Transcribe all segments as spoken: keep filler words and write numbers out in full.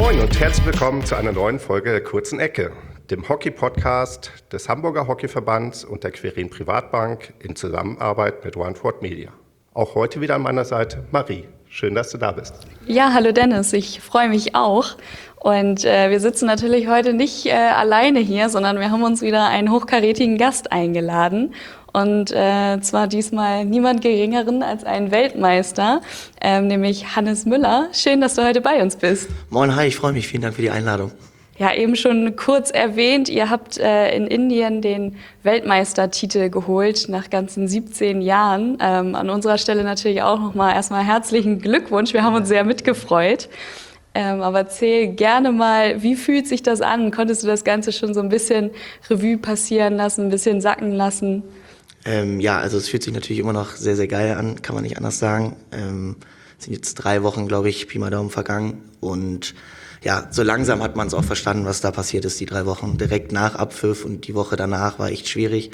Moin und herzlich willkommen zu einer neuen Folge der Kurzen Ecke, dem Hockey-Podcast des Hamburger Hockeyverbands und der Quirin Privatbank in Zusammenarbeit mit OneFord Media. Auch heute wieder an meiner Seite Marie. Schön, dass du da bist. Ja, hallo Dennis, ich freue mich auch. Und äh, wir sitzen natürlich heute nicht äh, alleine hier, sondern wir haben uns wieder einen hochkarätigen Gast eingeladen. Und äh, zwar diesmal niemand Geringeren als einen Weltmeister, ähm, nämlich Hannes Müller. Schön, dass du heute bei uns bist. Moin, hi, ich freue mich. Vielen Dank für die Einladung. Ja, eben schon kurz erwähnt, ihr habt äh, in Indien den Weltmeistertitel geholt nach ganzen siebzehn Jahren. Ähm, an unserer Stelle natürlich auch nochmal erstmal herzlichen Glückwunsch. Wir haben uns sehr mitgefreut. Ähm, aber erzähl gerne mal, wie fühlt sich das an? Konntest du das Ganze schon so ein bisschen Revue passieren lassen, ein bisschen sacken lassen? Ähm, ja, also es fühlt sich natürlich immer noch sehr, sehr geil an, kann man nicht anders sagen. Ähm, es sind jetzt drei Wochen, glaube ich, Pi mal Daumen vergangen. Und ja, so langsam hat man es auch verstanden, was da passiert ist, die drei Wochen. Direkt nach Abpfiff und die Woche danach war echt schwierig.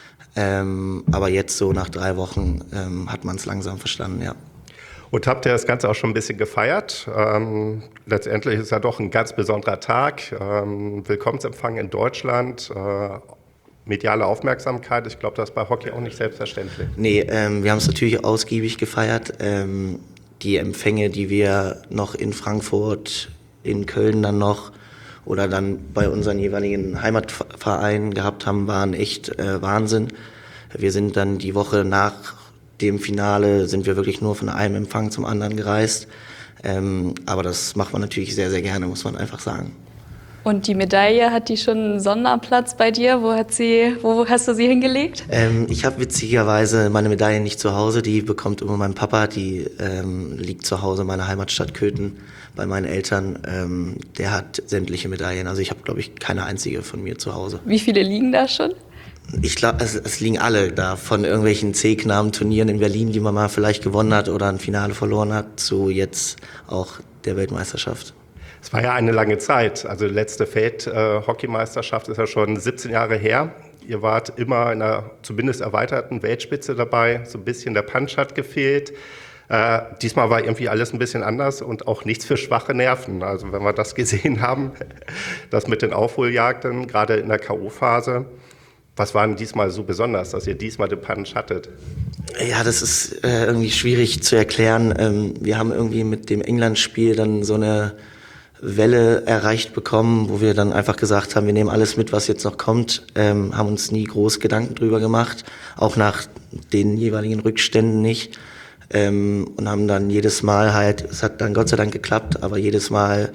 Ähm, aber jetzt so nach drei Wochen ähm, hat man es langsam verstanden, ja. Und habt ihr das Ganze auch schon ein bisschen gefeiert? Ähm, letztendlich ist ja doch ein ganz besonderer Tag. Ähm, Willkommensempfang in Deutschland, äh, mediale Aufmerksamkeit. Ich glaube, das ist bei Hockey auch nicht selbstverständlich. Nee, ähm, wir haben es natürlich ausgiebig gefeiert. Ähm, die Empfänge, die wir noch in Frankfurt, in Köln dann noch oder dann bei unseren jeweiligen Heimatvereinen gehabt haben, waren echt äh, Wahnsinn. Wir sind dann die Woche nach dem Finale sind wir wirklich nur von einem Empfang zum anderen gereist. Ähm, aber das macht man natürlich sehr, sehr gerne, muss man einfach sagen. Und die Medaille, hat die schon einen Sonderplatz bei dir? Wo hat sie, wo hast du sie hingelegt? Ähm, ich habe witzigerweise meine Medaille nicht zu Hause, die bekommt immer mein Papa, die ähm, liegt zu Hause in meiner Heimatstadt Köthen bei meinen Eltern. Ähm, der hat sämtliche Medaillen, also ich habe, glaube ich, keine einzige von mir zu Hause. Wie viele liegen da schon? Ich glaube, es, es liegen alle da, von irgendwelchen C-Knaben-Turnieren in Berlin, die man mal vielleicht gewonnen hat oder ein Finale verloren hat, zu jetzt auch der Weltmeisterschaft. Es war ja eine lange Zeit. Also die letzte Feld-Hockeymeisterschaft ist ja schon siebzehn Jahre her. Ihr wart immer in einer zumindest erweiterten Weltspitze dabei. So ein bisschen der Punch hat gefehlt. Äh, diesmal war irgendwie alles ein bisschen anders und auch nichts für schwache Nerven. Also wenn wir das gesehen haben, das mit den Aufholjagden, gerade in der K O-Phase. Was war denn diesmal so besonders, dass ihr diesmal den Punch hattet? Ja, das ist äh, irgendwie schwierig zu erklären. Ähm, wir haben irgendwie mit dem England-Spiel dann so eine Welle erreicht bekommen, wo wir dann einfach gesagt haben, wir nehmen alles mit, was jetzt noch kommt, ähm, haben uns nie groß Gedanken drüber gemacht, auch nach den jeweiligen Rückständen nicht, ähm, und haben dann jedes Mal halt, es hat dann Gott sei Dank geklappt, aber jedes Mal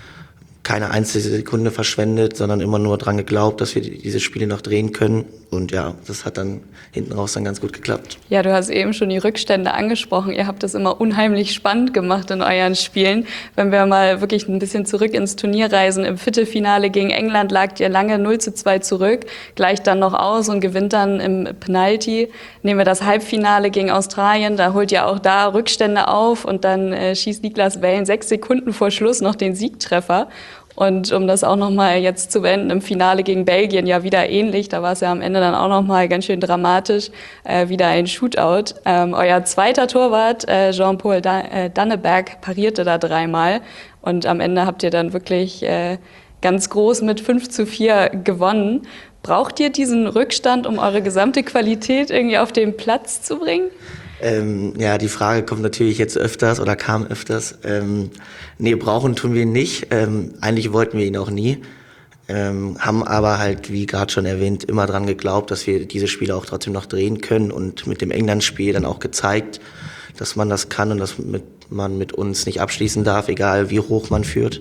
keine einzige Sekunde verschwendet, sondern immer nur dran geglaubt, dass wir diese Spiele noch drehen können. Und ja, das hat dann hinten raus dann ganz gut geklappt. Ja, du hast eben schon die Rückstände angesprochen. Ihr habt das immer unheimlich spannend gemacht in euren Spielen. Wenn wir mal wirklich ein bisschen zurück ins Turnier reisen, im Viertelfinale gegen England lagt ihr lange null zu zwei zurück, gleicht dann noch aus und gewinnt dann im Penalty. Nehmen wir das Halbfinale gegen Australien, da holt ihr auch da Rückstände auf und dann äh, schießt Niklas Wellen sechs Sekunden vor Schluss noch den Siegtreffer. Und um das auch nochmal jetzt zu beenden, im Finale gegen Belgien ja wieder ähnlich, da war es ja am Ende dann auch nochmal ganz schön dramatisch, äh, wieder ein Shootout. Ähm, euer zweiter Torwart, äh, Jean-Paul da äh, Danneberg, parierte da dreimal und am Ende habt ihr dann wirklich äh, ganz groß mit fünf zu vier gewonnen. Braucht ihr diesen Rückstand, um eure gesamte Qualität irgendwie auf den Platz zu bringen? Ähm, ja, die Frage kommt natürlich jetzt öfters oder kam öfters. Ähm, nee, brauchen tun wir ihn nicht. Ähm, eigentlich wollten wir ihn auch nie. Ähm, haben aber halt, wie gerade schon erwähnt, immer dran geglaubt, dass wir diese Spiele auch trotzdem noch drehen können und mit dem England-Spiel dann auch gezeigt, dass man das kann und dass mit, man mit uns nicht abschließen darf, egal wie hoch man führt.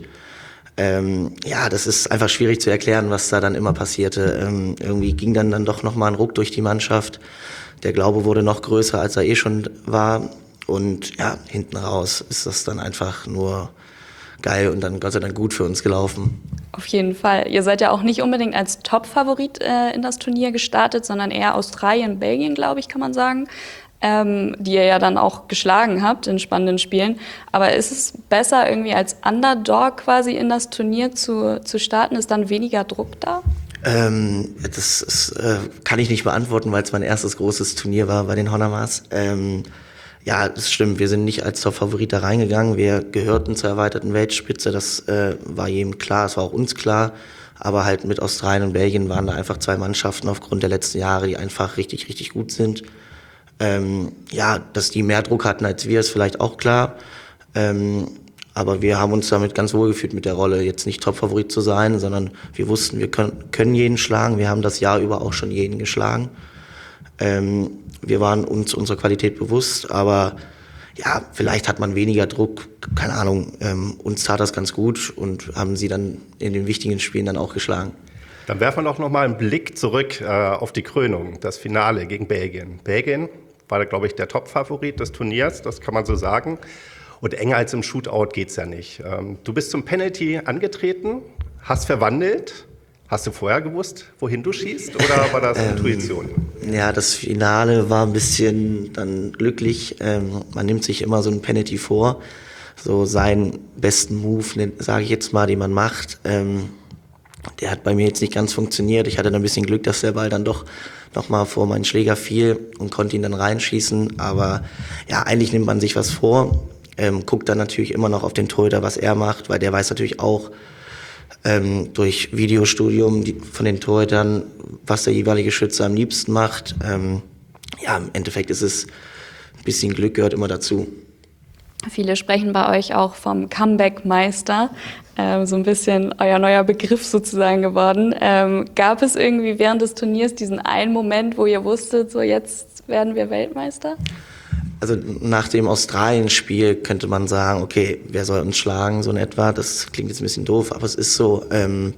Ähm, ja, das ist einfach schwierig zu erklären, was da dann immer passierte. Ähm, irgendwie ging dann, dann doch nochmal ein Ruck durch die Mannschaft. Der Glaube wurde noch größer, als er eh schon war. Und ja, hinten raus ist das dann einfach nur geil und dann Gott sei Dank gut für uns gelaufen. Auf jeden Fall. Ihr seid ja auch nicht unbedingt als Top-Favorit äh, in das Turnier gestartet, sondern eher Australien, Belgien, glaube ich, kann man sagen, ähm, die ihr ja dann auch geschlagen habt in spannenden Spielen. Aber ist es besser, irgendwie als Underdog quasi in das Turnier zu, zu starten? Ist dann weniger Druck da? Ähm, das ist, äh, kann ich nicht beantworten, weil es mein erstes großes Turnier war bei den Honours. Ähm, Ja, das stimmt. Wir sind nicht als Top-Favorit da reingegangen. Wir gehörten zur erweiterten Weltspitze. Das äh, war jedem klar, es war auch uns klar. Aber halt mit Australien und Belgien waren da einfach zwei Mannschaften aufgrund der letzten Jahre, die einfach richtig, richtig gut sind. Ähm, ja, dass die mehr Druck hatten als wir, ist vielleicht auch klar. Ähm, aber wir haben uns damit ganz wohl gefühlt mit der Rolle, jetzt nicht Top-Favorit zu sein, sondern wir wussten, wir können, können jeden schlagen. Wir haben das Jahr über auch schon jeden geschlagen. Ähm, wir waren uns unserer Qualität bewusst, aber ja, vielleicht hat man weniger Druck, keine Ahnung. Ähm, uns tat das ganz gut und haben sie dann in den wichtigen Spielen dann auch geschlagen. Dann werfen wir doch noch mal einen Blick zurück äh, auf die Krönung, das Finale gegen Belgien. Belgien war, glaube ich, der Top-Favorit des Turniers, das kann man so sagen. Und enger als im Shootout geht's ja nicht. Ähm, du bist zum Penalty angetreten, hast verwandelt. Hast du vorher gewusst, wohin du schießt, oder war das Intuition? Ähm, ja, das Finale war ein bisschen dann glücklich. Ähm, man nimmt sich immer so ein Penalty vor, so seinen besten Move, sage ich jetzt mal, den man macht. Ähm, der hat bei mir jetzt nicht ganz funktioniert. Ich hatte dann ein bisschen Glück, dass der Ball dann doch noch mal vor meinen Schläger fiel und konnte ihn dann reinschießen. Aber ja, eigentlich nimmt man sich was vor, ähm, guckt dann natürlich immer noch auf den Torhüter, was er macht, weil der weiß natürlich auch, Ähm, durch Videostudium die, von den Torhütern, was der jeweilige Schütze am liebsten macht. Ähm, ja, im Endeffekt ist es ein bisschen Glück, gehört immer dazu. Viele sprechen bei euch auch vom Comeback-Meister, ähm, so ein bisschen euer neuer Begriff sozusagen geworden. Ähm, gab es irgendwie während des Turniers diesen einen Moment, wo ihr wusstet, so jetzt werden wir Weltmeister? Also nach dem Australien-Spiel könnte man sagen, okay, wer soll uns schlagen, so in etwa. Das klingt jetzt ein bisschen doof, aber es ist so, ähm,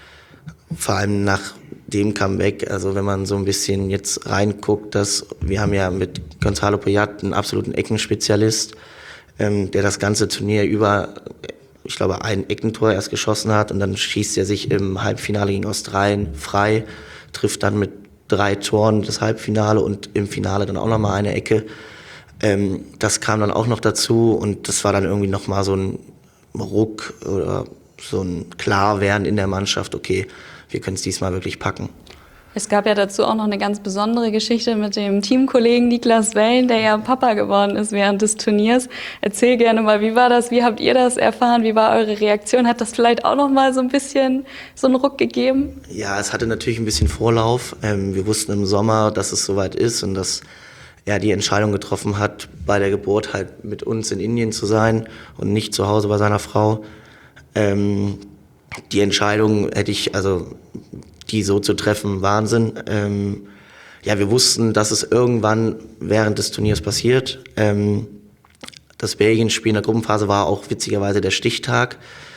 vor allem nach dem Comeback, also wenn man so ein bisschen jetzt reinguckt, dass wir haben ja mit Gonzalo Poyat einen absoluten Eckenspezialist, ähm, der das ganze Turnier über, ich glaube, ein Eckentor erst geschossen hat und dann schießt er sich im Halbfinale gegen Australien frei, trifft dann mit drei Toren das Halbfinale und im Finale dann auch nochmal eine Ecke. Ähm, das kam dann auch noch dazu und das war dann irgendwie nochmal so ein Ruck oder so ein Klarwerden in der Mannschaft, okay, wir können es diesmal wirklich packen. Es gab ja dazu auch noch eine ganz besondere Geschichte mit dem Teamkollegen Niklas Wellen, der ja Papa geworden ist während des Turniers. Erzähl gerne mal, wie war das, wie habt ihr das erfahren, wie war eure Reaktion? Hat das vielleicht auch noch mal so ein bisschen so einen Ruck gegeben? Ja, es hatte natürlich ein bisschen Vorlauf. Ähm, wir wussten im Sommer, dass es soweit ist und dass er die Entscheidung getroffen hat, bei der Geburt halt mit uns in Indien zu sein und nicht zu Hause bei seiner Frau. Ähm, die Entscheidung hätte ich, also die so zu treffen, Wahnsinn. Ähm, ja, wir wussten, dass es irgendwann während des Turniers passiert. Ähm, das Belgien-Spiel in der Gruppenphase war auch witzigerweise der Stichtag.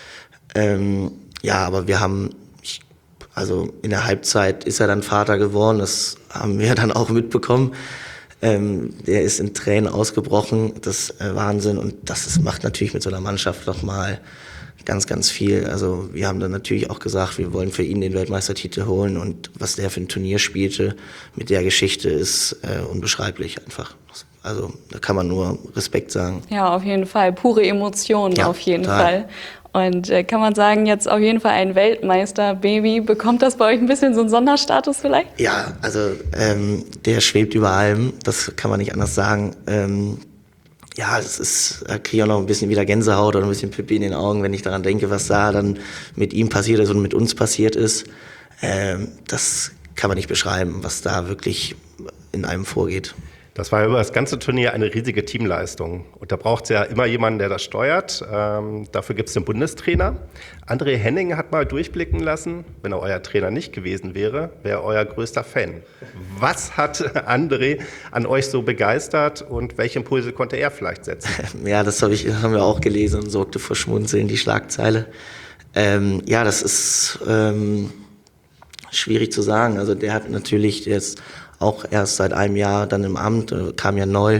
Ähm, ja, aber wir haben, ich, also in der Halbzeit ist er dann Vater geworden, das haben wir dann auch mitbekommen. Ähm, der ist in Tränen ausgebrochen, das ist äh, Wahnsinn und das ist, macht natürlich mit so einer Mannschaft nochmal ganz, ganz viel. Also wir haben dann natürlich auch gesagt, wir wollen für ihn den Weltmeistertitel holen und was der für ein Turnier spielte mit der Geschichte ist äh, unbeschreiblich einfach. Also da kann man nur Respekt sagen. Ja, auf jeden Fall. Pure Emotionen ja, auf jeden total. Fall. Und äh, kann man sagen, jetzt auf jeden Fall ein Weltmeister-Baby. Bekommt das bei euch ein bisschen so einen Sonderstatus vielleicht? Ja, also ähm, der schwebt über allem, das kann man nicht anders sagen. Ähm, ja, es ist, da kriege ich auch noch ein bisschen wieder Gänsehaut oder ein bisschen Pipi in den Augen, wenn ich daran denke, was da dann mit ihm passiert ist und mit uns passiert ist. Ähm, das kann man nicht beschreiben, was da wirklich in einem vorgeht. Das war über das ganze Turnier eine riesige Teamleistung. Und da braucht es ja immer jemanden, der das steuert. Ähm, dafür gibt es den Bundestrainer. André Henning hat mal durchblicken lassen, wenn er euer Trainer nicht gewesen wäre, wäre er euer größter Fan. Was hat André an euch so begeistert und welche Impulse konnte er vielleicht setzen? Ja, das, hab ich, das haben wir auch gelesen und sorgte vor Schmunzeln, die Schlagzeile. Ähm, ja, das ist ähm, schwierig zu sagen. Also der hat natürlich jetzt auch erst seit einem Jahr dann im Amt, kam ja neu.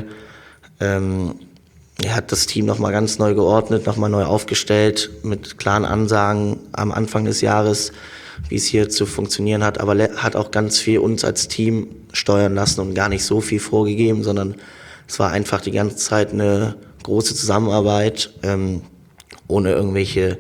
Ähm, er hat das Team nochmal ganz neu geordnet, nochmal neu aufgestellt, mit klaren Ansagen am Anfang des Jahres, wie es hier zu funktionieren hat. Aber hat auch ganz viel uns als Team steuern lassen und gar nicht so viel vorgegeben, sondern es war einfach die ganze Zeit eine große Zusammenarbeit, ähm, ohne irgendwelche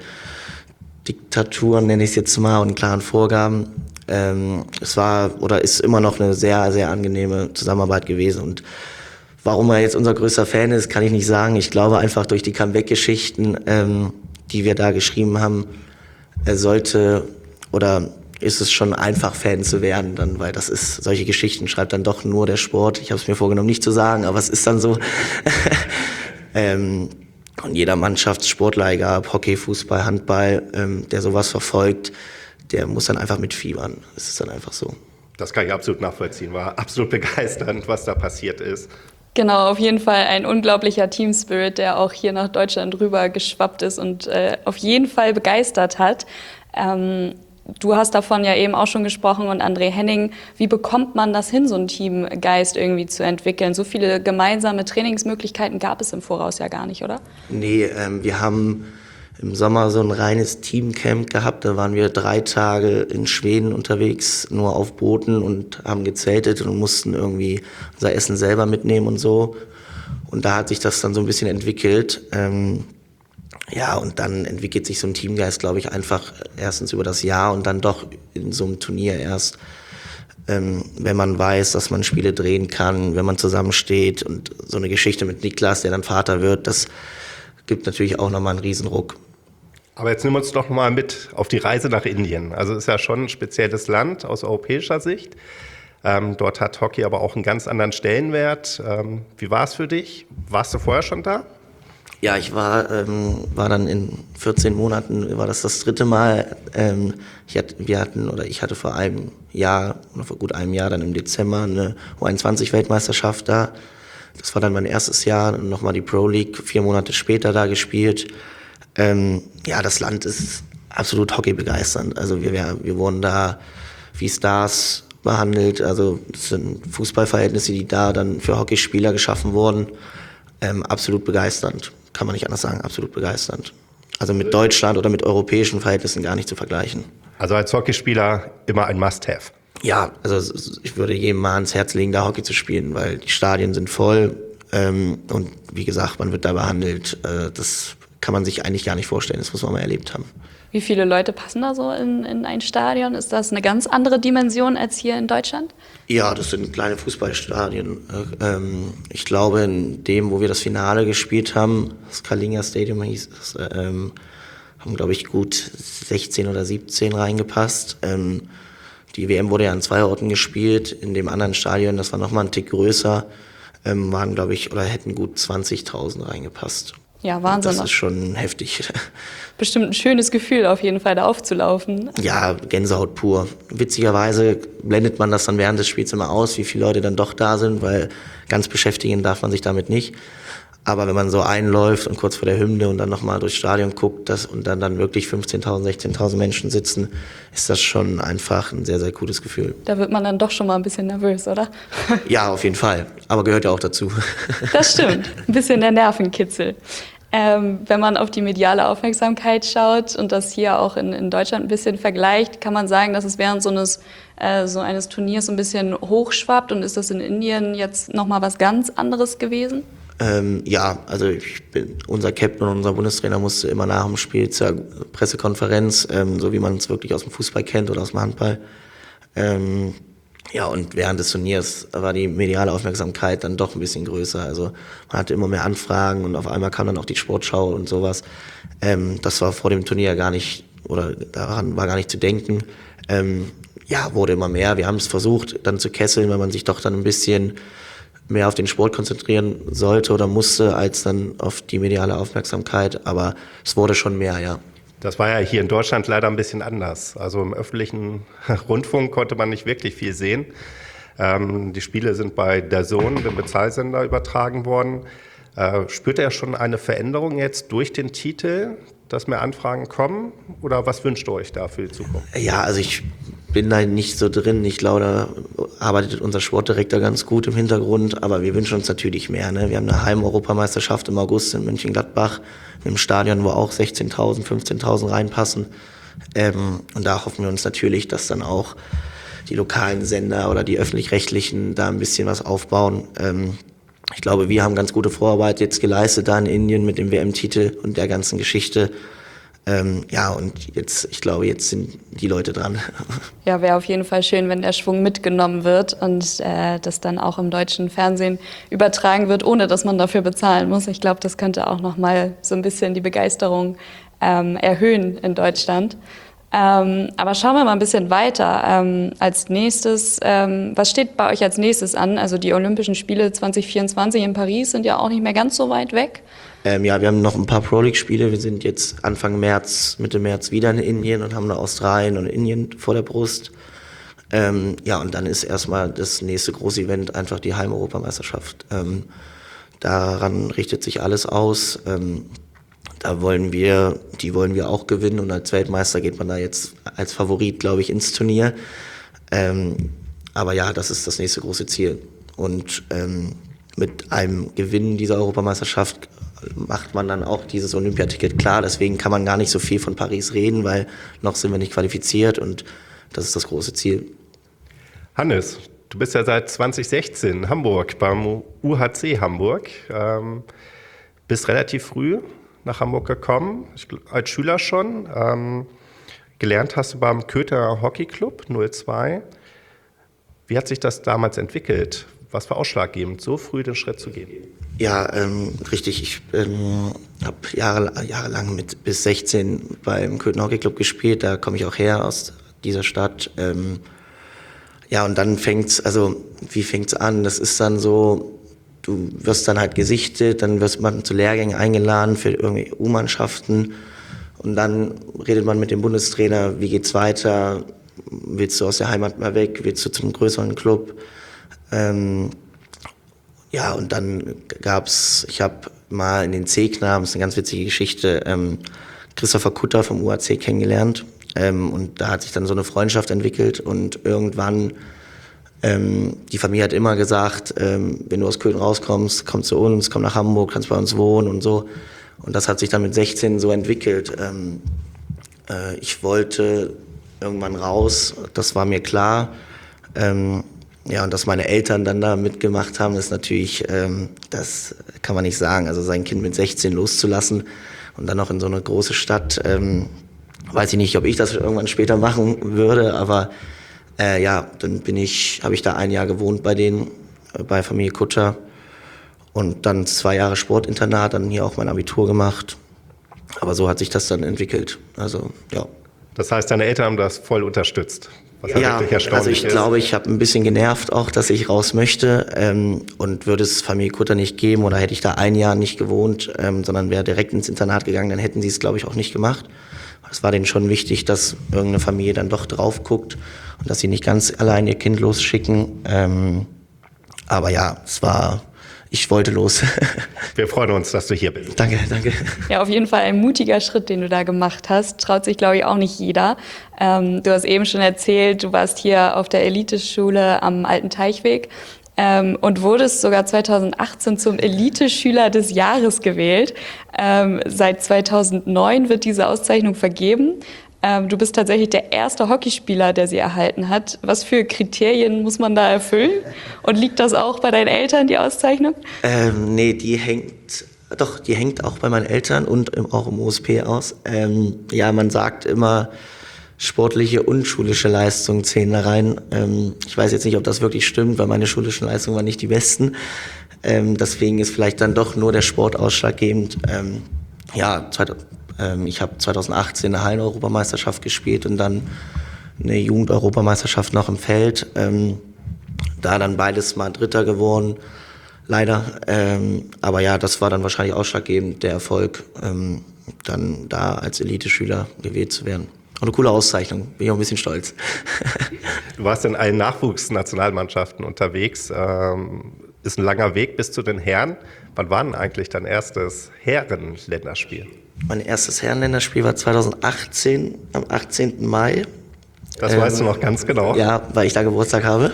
Diktaturen, nenne ich es jetzt mal, und klaren Vorgaben. Ähm, es war oder ist immer noch eine sehr, sehr angenehme Zusammenarbeit gewesen und Warum er jetzt unser größter Fan ist, kann ich nicht sagen. Ich glaube einfach durch die Comeback-Geschichten, ähm, die wir da geschrieben haben, er sollte oder ist es schon einfach, Fan zu werden, dann, weil das ist, solche Geschichten schreibt dann doch nur der Sport. Ich habe es mir vorgenommen, nicht zu sagen, aber es ist dann so. ähm, und jeder Mannschaftssportler, egal ob Hockey, Fußball, Handball, ähm, der sowas verfolgt, der muss dann einfach mitfiebern. Es ist dann einfach so. Das kann ich absolut nachvollziehen. War absolut begeisternd, was da passiert ist. Genau, auf jeden Fall ein unglaublicher Team-Spirit, der auch hier nach Deutschland rüber geschwappt ist und äh, auf jeden Fall begeistert hat. Ähm, du hast davon ja eben auch schon gesprochen und André Henning, wie bekommt man das hin, so einen Teamgeist irgendwie zu entwickeln? So viele gemeinsame Trainingsmöglichkeiten gab es im Voraus ja gar nicht, oder? Nee, ähm, wir haben im Sommer so ein reines Teamcamp gehabt. Da waren wir drei Tage in Schweden unterwegs, nur auf Booten und haben gezeltet und mussten irgendwie unser Essen selber mitnehmen und so. Und da hat sich das dann so ein bisschen entwickelt. Ähm, ja, und dann entwickelt sich so ein Teamgeist, glaube ich, einfach erstens über das Jahr und dann doch in so einem Turnier erst, ähm, wenn man weiß, dass man Spiele drehen kann, wenn man zusammensteht. Und so eine Geschichte mit Niklas, der dann Vater wird, das gibt natürlich auch nochmal einen Riesenruck. Aber jetzt nehmen wir uns doch mal mit auf die Reise nach Indien. Also es ist ja schon ein spezielles Land aus europäischer Sicht. Ähm, dort hat Hockey aber auch einen ganz anderen Stellenwert. Ähm, wie war es für dich? Warst du vorher schon da? Ja, ich war, ähm, war dann in vierzehn Monaten, war das das dritte Mal. Ähm, ich hatte, wir hatten, oder ich hatte vor einem Jahr, oder vor gut einem Jahr, dann im Dezember eine U einundzwanzig-Weltmeisterschaft da. Das war dann mein erstes Jahr, und nochmal die Pro League, vier Monate später da gespielt. Ähm, ja, das Land ist absolut hockeybegeisternd. Also wir, wir, wir wurden da wie Stars behandelt. Also das sind Fußballverhältnisse, die da dann für Hockeyspieler geschaffen wurden. Ähm, absolut begeisternd, kann man nicht anders sagen, absolut begeisternd. Also mit Deutschland oder mit europäischen Verhältnissen gar nicht zu vergleichen. Also als Hockeyspieler immer ein Must-Have. Ja, also ich würde jedem mal ans Herz legen, da Hockey zu spielen, weil die Stadien sind voll ähm, und wie gesagt, man wird da behandelt. Äh, das kann man sich eigentlich gar nicht vorstellen, das muss man mal erlebt haben. Wie viele Leute passen da so in, in ein Stadion? Ist das eine ganz andere Dimension als hier in Deutschland? Ja, das sind kleine Fußballstadien. Ähm, ich glaube, in dem, wo wir das Finale gespielt haben, das Kalinga Stadium hieß es, ähm, haben, glaube ich, gut sechzehn oder siebzehn reingepasst. Ähm, die W M wurde ja an zwei Orten gespielt. In dem anderen Stadion, das war nochmal ein Tick größer, ähm, waren, glaube ich, oder hätten gut zwanzigtausend reingepasst. Ja, Wahnsinn. Das ist schon heftig. Bestimmt ein schönes Gefühl, auf jeden Fall da aufzulaufen. Ja, Gänsehaut pur. Witzigerweise blendet man das dann während des Spiels immer aus, wie viele Leute dann doch da sind, weil ganz beschäftigen darf man sich damit nicht. Aber wenn man so einläuft und kurz vor der Hymne und dann nochmal durchs Stadion guckt das, und dann, dann wirklich fünfzehntausend, sechzehntausend Menschen sitzen, ist das schon einfach ein sehr, sehr cooles Gefühl. Da wird man dann doch schon mal ein bisschen nervös, oder? Ja, auf jeden Fall. Aber gehört ja auch dazu. Das stimmt. Ein bisschen der Nervenkitzel. Ähm, wenn man auf die mediale Aufmerksamkeit schaut und das hier auch in, in Deutschland ein bisschen vergleicht, kann man sagen, dass es während so eines, äh, so eines Turniers so ein bisschen hochschwappt, und ist das in Indien jetzt nochmal was ganz anderes gewesen? Ähm, ja, also ich bin, unser Captain und unser Bundestrainer musste immer nach dem Spiel zur Pressekonferenz, ähm, so wie man es wirklich aus dem Fußball kennt oder aus dem Handball. Ähm, ja, und während des Turniers war die mediale Aufmerksamkeit dann doch ein bisschen größer. Also man hatte immer mehr Anfragen und auf einmal kam dann auch die Sportschau und sowas. Ähm, das war vor dem Turnier gar nicht, oder daran war gar nicht zu denken. Ähm, ja, wurde immer mehr. Wir haben es versucht dann zu kesseln, weil man sich doch dann ein bisschen mehr auf den Sport konzentrieren sollte oder musste, als dann auf die mediale Aufmerksamkeit. Aber es wurde schon mehr, ja. Das war ja hier in Deutschland leider ein bisschen anders. Also im öffentlichen Rundfunk konnte man nicht wirklich viel sehen. Ähm, die Spiele sind bei D A Z N, dem Bezahlsender, übertragen worden. Äh, spürt er schon eine Veränderung jetzt durch den Titel, dass mehr Anfragen kommen? Oder was wünscht ihr euch da für die Zukunft? Ja, also ich bin da nicht so drin. Ich glaube, da arbeitet unser Sportdirektor ganz gut im Hintergrund. Aber wir wünschen uns natürlich mehr. Ne? Wir haben eine Heim-Europameisterschaft im August in Mönchengladbach, im Stadion, wo auch sechzehntausend, fünfzehntausend reinpassen. Ähm, und da hoffen wir uns natürlich, dass dann auch die lokalen Sender oder die öffentlich-rechtlichen da ein bisschen was aufbauen. Ähm, ich glaube, wir haben ganz gute Vorarbeit jetzt geleistet da in Indien mit dem W M-Titel und der ganzen Geschichte. Ähm, ja, und jetzt, ich glaube, jetzt sind die Leute dran. Ja, wäre auf jeden Fall schön, wenn der Schwung mitgenommen wird und äh, das dann auch im deutschen Fernsehen übertragen wird, ohne dass man dafür bezahlen muss. Ich glaube, das könnte auch nochmal so ein bisschen die Begeisterung ähm, erhöhen in Deutschland. Ähm, aber schauen wir mal ein bisschen weiter. Ähm, als nächstes, ähm, was steht bei euch als nächstes an? Also die Olympischen Spiele zwanzig vierundzwanzig in Paris sind ja auch nicht mehr ganz so weit weg. Ähm, ja, wir haben noch ein paar Pro-League-Spiele. Wir sind jetzt Anfang März, Mitte März wieder in Indien und haben noch Australien und Indien vor der Brust. Ähm, ja, und dann ist erstmal das nächste große Event einfach die Heim-Europameisterschaft. Ähm, daran richtet sich alles aus. Ähm, da wollen wir, die wollen wir auch gewinnen und als Weltmeister geht man da jetzt als Favorit, glaube ich, ins Turnier. Ähm, aber ja, das ist das nächste große Ziel. Und ähm, mit einem Gewinn dieser Europameisterschaft macht man dann auch dieses Olympiaticket klar. Deswegen kann man gar nicht so viel von Paris reden, weil noch sind wir nicht qualifiziert und das ist das große Ziel. Hannes, du bist ja seit zwanzig sechzehn in Hamburg beim U H C Hamburg. Ähm, bist relativ früh nach Hamburg gekommen, ich, als Schüler schon. Ähm, gelernt hast du beim Köther Hockey Club null zwei. Wie hat sich das damals entwickelt? Was war ausschlaggebend, so früh den Schritt zu gehen? Ja, ähm, richtig. Ich ähm, habe Jahre, jahrelang mit bis sechzehn beim Köthen Hockey Club gespielt. Da komme ich auch her aus dieser Stadt. Ähm, ja, und dann fängt's, also wie fängt's an? Das ist dann so, du wirst dann halt gesichtet, dann wirst man zu Lehrgängen eingeladen für irgendwie U-Mannschaften und dann redet man mit dem Bundestrainer, wie geht's weiter? Willst du aus der Heimat mal weg? Willst du zum größeren Club? Ähm, ja, und dann gab's, ich habe mal in den C-Knaben, das ist eine ganz witzige Geschichte, ähm, Christopher Kutter vom U H C kennengelernt. Ähm, und da hat sich dann so eine Freundschaft entwickelt und irgendwann, ähm, die Familie hat immer gesagt, ähm, wenn du aus Köln rauskommst, komm zu uns, komm nach Hamburg, kannst bei uns wohnen und so. Und das hat sich dann mit sechzehn so entwickelt. Ähm, äh, ich wollte irgendwann raus, das war mir klar. Ähm, Ja, und dass meine Eltern dann da mitgemacht haben, ist natürlich, ähm, das kann man nicht sagen. Also sein Kind mit sechzehn loszulassen und dann noch in so eine große Stadt, ähm, weiß ich nicht, ob ich das irgendwann später machen würde, aber äh, ja, dann bin ich, habe ich da ein Jahr gewohnt bei denen, äh, bei Familie Kutter und dann zwei Jahre Sportinternat, dann hier auch mein Abitur gemacht. Aber so hat sich das dann entwickelt. Also ja. Das heißt, deine Eltern haben das voll unterstützt. Was Ja, also ich ist. glaube, ich habe ein bisschen genervt auch, dass ich raus möchte ähm, und würde es Familie Kutter nicht geben oder hätte ich da ein Jahr nicht gewohnt, ähm, sondern wäre direkt ins Internat gegangen, dann hätten sie es, glaube ich, auch nicht gemacht. Es war denen schon wichtig, dass irgendeine Familie dann doch drauf guckt und dass sie nicht ganz allein ihr Kind losschicken. Ähm, aber ja, es war, ich wollte los. Wir freuen uns, dass du hier bist. Danke, danke. Ja, auf jeden Fall ein mutiger Schritt, den du da gemacht hast. Traut sich, glaube ich, auch nicht jeder. Ähm, du hast eben schon erzählt, du warst hier auf der Eliteschule am Alten Teichweg ähm, und wurdest sogar zweitausendachtzehn zum Eliteschüler des Jahres gewählt. Ähm, seit zweitausendneun wird diese Auszeichnung vergeben. Ähm, du bist tatsächlich der erste Hockeyspieler, der sie erhalten hat. Was für Kriterien muss man da erfüllen? Und liegt das auch bei deinen Eltern, die Auszeichnung? Ähm, nee, die hängt, doch, die hängt auch bei meinen Eltern und im, auch im O S P aus. Ähm, ja, man sagt immer, sportliche und schulische Leistungen zählen da rein. Ähm, ich weiß jetzt nicht, ob das wirklich stimmt, weil meine schulischen Leistungen waren nicht die besten. Ähm, deswegen ist vielleicht dann doch nur der Sport ausschlaggebend. Ähm, ja, ähm, ich habe zweitausendachtzehn eine Hallen-Europameisterschaft gespielt und dann eine Jugend-Europameisterschaft noch im Feld. Ähm, da dann beides mal Dritter geworden, leider. Ähm, aber ja, das war dann wahrscheinlich ausschlaggebend, der Erfolg, ähm, dann da als Eliteschüler gewählt zu werden. Und eine coole Auszeichnung, bin ich auch ein bisschen stolz. Du warst in allen Nachwuchsnationalmannschaften unterwegs. Ähm, ist ein langer Weg bis zu den Herren. Wann war denn eigentlich dein erstes Herrenländerspiel? Mein erstes Herrenländerspiel war zweitausendachtzehn, am achtzehnten Mai. Das ähm, weißt du noch ganz genau. Ja, weil ich da Geburtstag habe.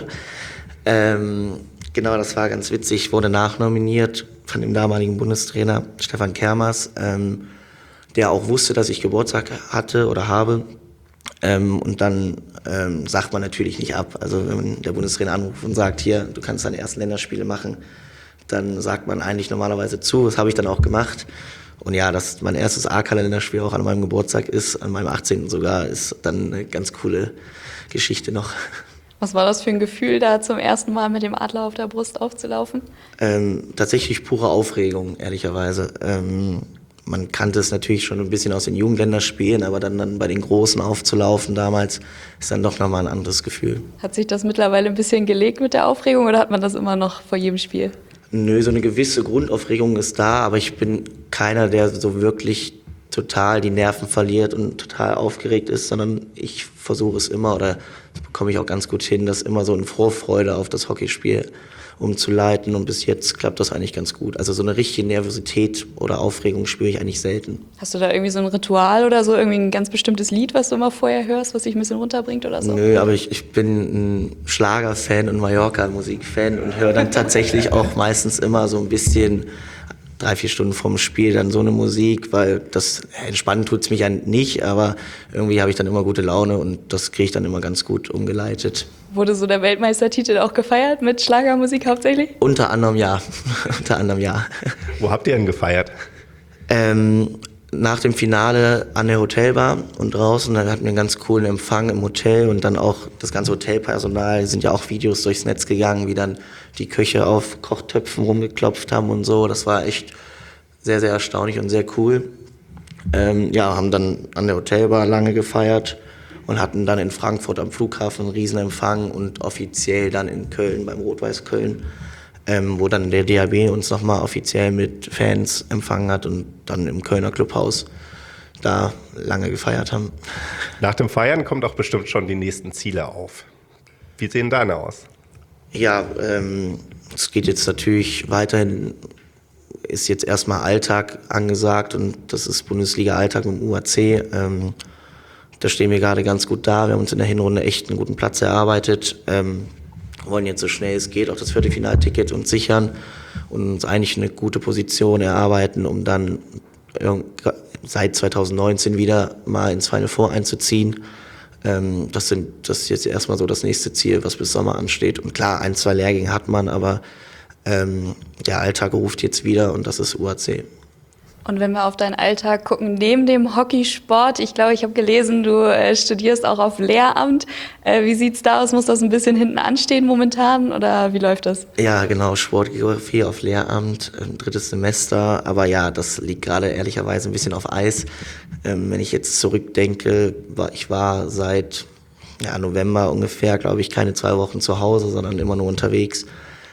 Ähm, genau, das war ganz witzig. Ich wurde nachnominiert von dem damaligen Bundestrainer Stefan Kermers, ähm, der auch wusste, dass ich Geburtstag hatte oder habe. Ähm, und dann ähm, sagt man natürlich nicht ab. Also wenn der Bundestrainer anruft und sagt, hier, du kannst deine ersten Länderspiele machen, dann sagt man eigentlich normalerweise zu. Das habe ich dann auch gemacht. Und ja, dass mein erstes A-Kalenderspiel auch an meinem Geburtstag ist, an meinem achtzehnten sogar, ist dann eine ganz coole Geschichte noch. Was war das für ein Gefühl, da zum ersten Mal mit dem Adler auf der Brust aufzulaufen? Ähm, tatsächlich pure Aufregung, ehrlicherweise. Ähm, man kannte es natürlich schon ein bisschen aus den Jugendländerspielen, aber dann, dann bei den Großen aufzulaufen damals, ist dann doch nochmal ein anderes Gefühl. Hat sich das mittlerweile ein bisschen gelegt mit der Aufregung oder hat man das immer noch vor jedem Spiel? Nö, so eine gewisse Grundaufregung ist da, aber ich bin keiner, der so wirklich total die Nerven verliert und total aufgeregt ist, sondern ich versuche es immer, oder das bekomme ich auch ganz gut hin, das immer so in Vorfreude auf das Hockeyspiel umzuleiten, und bis jetzt klappt das eigentlich ganz gut. Also so eine richtige Nervosität oder Aufregung spüre ich eigentlich selten. Hast du da irgendwie so ein Ritual oder so, irgendwie ein ganz bestimmtes Lied, was du immer vorher hörst, was dich ein bisschen runterbringt oder so? Nö, aber ich, ich bin ein Schlagerfan und Mallorca-Musikfan und höre dann tatsächlich auch meistens immer so ein bisschen drei, vier Stunden vorm Spiel dann so eine Musik, weil das entspannen tut's mich ja nicht, aber irgendwie habe ich dann immer gute Laune und das kriege ich dann immer ganz gut umgeleitet. Wurde so der Weltmeistertitel auch gefeiert mit Schlagermusik hauptsächlich? Unter anderem ja, unter anderem ja. Wo habt ihr denn gefeiert? Ähm, nach dem Finale an der Hotelbar und draußen, dann hatten wir einen ganz coolen Empfang im Hotel und dann auch das ganze Hotelpersonal, sind ja auch Videos durchs Netz gegangen, wie dann die Köche auf Kochtöpfen rumgeklopft haben und so. Das war echt sehr, sehr erstaunlich und sehr cool. Ähm, ja, haben dann an der Hotelbar lange gefeiert und hatten dann in Frankfurt am Flughafen einen Riesenempfang und offiziell dann in Köln beim Rot-Weiß Köln, ähm, wo dann der D H B uns nochmal offiziell mit Fans empfangen hat und dann im Kölner Clubhaus da lange gefeiert haben. Nach dem Feiern kommen doch bestimmt schon die nächsten Ziele auf. Wie sehen deine aus? Ja, ähm, es geht jetzt natürlich weiterhin, ist jetzt erstmal Alltag angesagt und das ist Bundesliga-Alltag im U A C. Ähm, da stehen wir gerade ganz gut da. Wir haben uns in der Hinrunde echt einen guten Platz erarbeitet. Ähm, wollen jetzt so schnell es geht auch das Viertelfinalticket uns sichern und uns eigentlich eine gute Position erarbeiten, um dann seit zwanzig neunzehn wieder mal ins Final Four einzuziehen. Ähm, das, sind, das ist jetzt erstmal so das nächste Ziel, was bis Sommer ansteht. Und klar, ein, zwei Lehrgänge hat man, aber ähm, der Alltag ruft jetzt wieder und das ist U A C. Und wenn wir auf deinen Alltag gucken, neben dem Hockeysport, ich glaube, ich habe gelesen, du äh, studierst auch auf Lehramt. Äh, wie sieht's da aus? Muss das ein bisschen hinten anstehen momentan oder wie läuft das? Ja, genau, Sportgeografie auf Lehramt, ähm, drittes Semester. Aber ja, das liegt gerade ehrlicherweise ein bisschen auf Eis. Ähm, wenn ich jetzt zurückdenke, war, ich war seit ja, November ungefähr, glaube ich, keine zwei Wochen zu Hause, sondern immer nur unterwegs.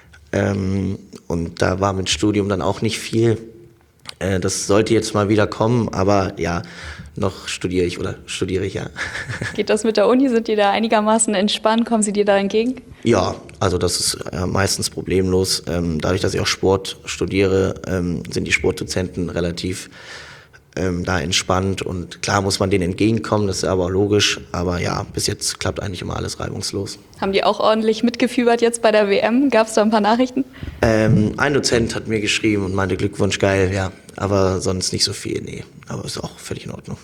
Ähm, und da war mit Studium dann auch nicht viel. Das sollte jetzt mal wieder kommen, aber ja, noch studiere ich oder studiere ich, ja. Geht das mit der Uni? Sind die da einigermaßen entspannt? Kommen sie dir da entgegen? Ja, also das ist äh, meistens problemlos. Ähm, dadurch, dass ich auch Sport studiere, ähm, sind die Sportdozenten relativ ähm, da entspannt und klar muss man denen entgegenkommen, das ist aber logisch, aber ja, bis jetzt klappt eigentlich immer alles reibungslos. Haben die auch ordentlich mitgefiebert jetzt bei der W M? Gab es da ein paar Nachrichten? Ähm, ein Dozent hat mir geschrieben und meinte Glückwunsch, geil, ja, aber sonst nicht so viel, nee, aber ist auch völlig in Ordnung.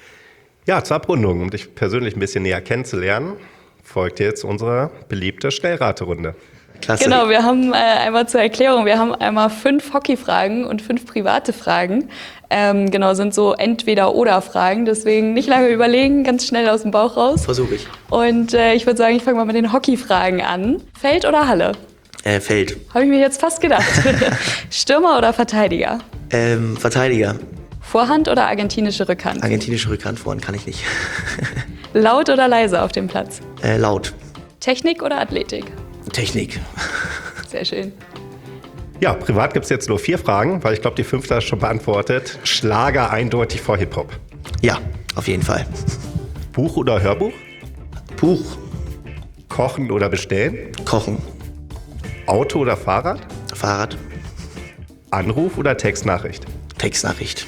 Ja, zur Abrundung, um dich persönlich ein bisschen näher kennenzulernen, folgt jetzt unsere beliebte Schnellraterunde. Klasse. Genau, wir haben äh, einmal zur Erklärung, wir haben einmal fünf Hockeyfragen und fünf private Fragen. Ähm, genau, sind so Entweder-Oder-Fragen, deswegen nicht lange überlegen, ganz schnell aus dem Bauch raus. Versuche ich. Und äh, ich würde sagen, ich fange mal mit den Hockeyfragen an. Feld oder Halle? Äh, Feld. Habe ich mir jetzt fast gedacht. Stürmer oder Verteidiger? Ähm, Verteidiger. Vorhand oder argentinische Rückhand? Argentinische Rückhand, vorhand kann ich nicht. Laut oder leise auf dem Platz? Äh, laut. Technik oder Athletik? Technik. Sehr schön. Ja, privat gibt es jetzt nur vier Fragen, weil ich glaube, die fünfte ist schon beantwortet. Schlager eindeutig vor Hip-Hop. Ja, auf jeden Fall. Buch oder Hörbuch? Buch. Kochen oder bestellen? Kochen. Auto oder Fahrrad? Fahrrad. Anruf oder Textnachricht? Textnachricht.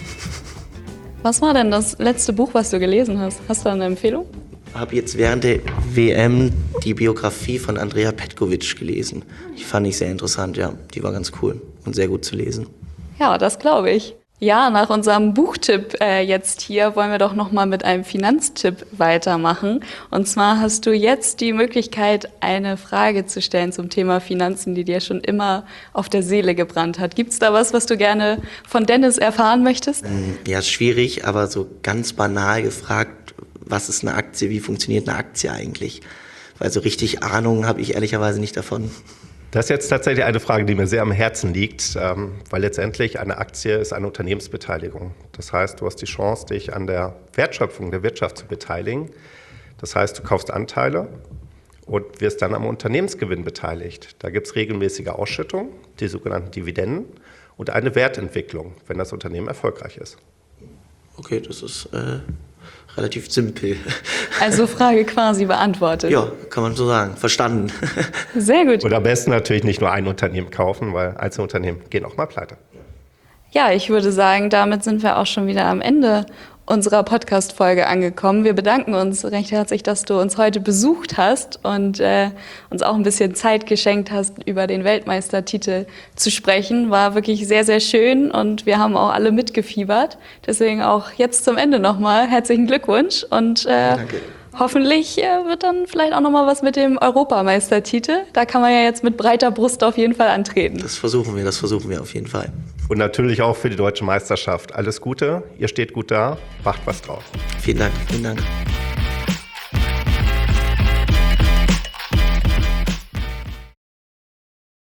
Was war denn das letzte Buch, was du gelesen hast? Hast du da eine Empfehlung? Habe jetzt während der W M die Biografie von Andrea Petkovic gelesen. Die fand ich sehr interessant, ja. Die war ganz cool und sehr gut zu lesen. Ja, das glaube ich. Ja, nach unserem Buchtipp äh, jetzt hier wollen wir doch nochmal mit einem Finanztipp weitermachen. Und zwar hast du jetzt die Möglichkeit, eine Frage zu stellen zum Thema Finanzen, die dir schon immer auf der Seele gebrannt hat. Gibt es da was, was du gerne von Dennis erfahren möchtest? Ja, schwierig, aber so ganz banal gefragt, was ist eine Aktie, wie funktioniert eine Aktie eigentlich? Weil so richtig Ahnung habe ich ehrlicherweise nicht davon. Das ist jetzt tatsächlich eine Frage, die mir sehr am Herzen liegt, weil letztendlich eine Aktie ist eine Unternehmensbeteiligung. Das heißt, du hast die Chance, dich an der Wertschöpfung der Wirtschaft zu beteiligen. Das heißt, du kaufst Anteile und wirst dann am Unternehmensgewinn beteiligt. Da gibt es regelmäßige Ausschüttungen, die sogenannten Dividenden und eine Wertentwicklung, wenn das Unternehmen erfolgreich ist. Okay, das ist äh, relativ simpel. Also Frage quasi beantwortet. Ja, kann man so sagen. Verstanden. Sehr gut. Und am besten natürlich nicht nur ein Unternehmen kaufen, weil Einzelunternehmen gehen auch mal pleite. Ja, ich würde sagen, damit sind wir auch schon wieder am Ende unserer Podcast-Folge angekommen. Wir bedanken uns recht herzlich, dass du uns heute besucht hast und äh, uns auch ein bisschen Zeit geschenkt hast, über den Weltmeistertitel zu sprechen. War wirklich sehr, sehr schön und wir haben auch alle mitgefiebert. Deswegen auch jetzt zum Ende nochmal herzlichen Glückwunsch und äh, Danke. Hoffentlich äh, wird dann vielleicht auch nochmal was mit dem Europameistertitel. Da kann man ja jetzt mit breiter Brust auf jeden Fall antreten. Das versuchen wir, das versuchen wir auf jeden Fall. Und natürlich auch für die deutsche Meisterschaft. Alles Gute, ihr steht gut da, macht was drauf. Vielen Dank, vielen Dank.